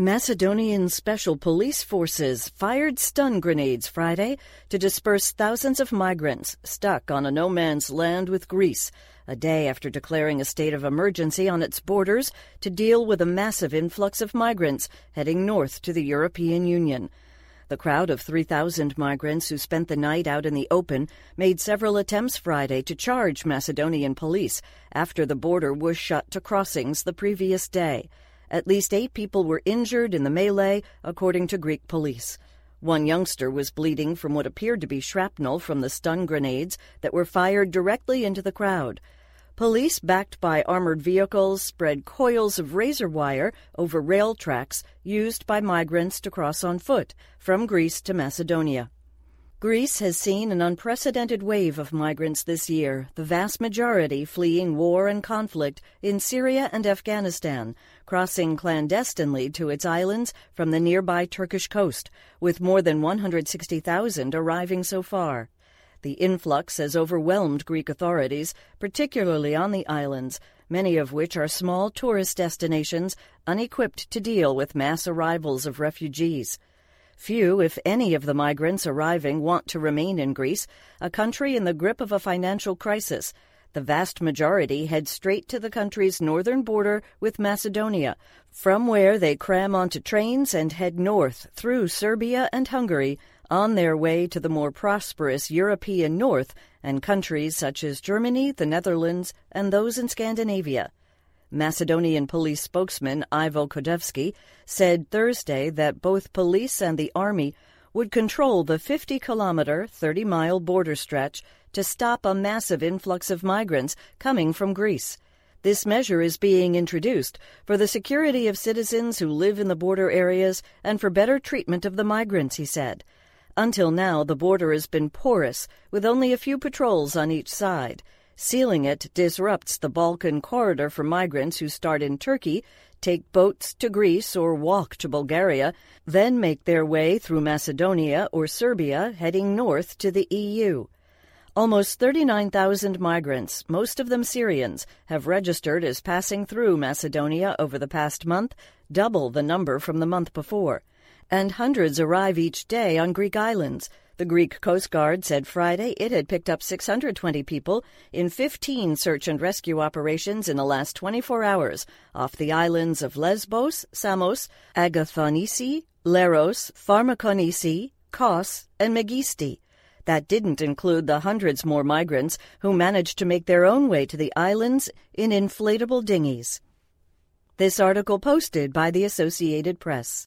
Macedonian special police forces fired stun grenades Friday to disperse thousands of migrants stuck on a no-man's land with Greece, a day after declaring a state of emergency on its borders to deal with a massive influx of migrants heading north to the European Union. The crowd of 3,000 migrants who spent the night out in the open made several attempts Friday to charge Macedonian police after the border was shut to crossings the previous day. At least 8 people were injured in the melee, according to Greek police. One youngster was bleeding from what appeared to be shrapnel from the stun grenades that were fired directly into the crowd. Police, backed by armored vehicles, spread coils of razor wire over rail tracks used by migrants to cross on foot from Greece to Macedonia. Greece has seen an unprecedented wave of migrants this year, the vast majority fleeing war and conflict in Syria and Afghanistan, crossing clandestinely to its islands from the nearby Turkish coast, with more than 160,000 arriving so far. The influx has overwhelmed Greek authorities, particularly on the islands, many of which are small tourist destinations unequipped to deal with mass arrivals of refugees. Few, if any, of the migrants arriving want to remain in Greece, a country in the grip of a financial crisis. The vast majority head straight to the country's northern border with Macedonia, from where they cram onto trains and head north through Serbia and Hungary on their way to the more prosperous European north and countries such as Germany, the Netherlands, and those in Scandinavia. Macedonian police spokesman Ivo Kodevsky said Thursday that both police and the army would control the 50-kilometer, 30-mile border stretch to stop a massive influx of migrants coming from Greece. This measure is being introduced for the security of citizens who live in the border areas and for better treatment of the migrants, he said. Until now, the border has been porous, with only a few patrols on each side. Sealing it disrupts the Balkan corridor for migrants who start in Turkey, take boats to Greece or walk to Bulgaria, then make their way through Macedonia or Serbia, heading north to the EU. Almost 39,000 migrants, most of them Syrians, have registered as passing through Macedonia over the past month, double the number from the month before. And hundreds arrive each day on Greek islands. The Greek Coast Guard said Friday it had picked up 620 people in 15 search and rescue operations in the last 24 hours off the islands of Lesbos, Samos, Agathonisi, Leros, Pharmakonisi, Kos, and Megisti. That didn't include the hundreds more migrants who managed to make their own way to the islands in inflatable dinghies. This article posted by the Associated Press.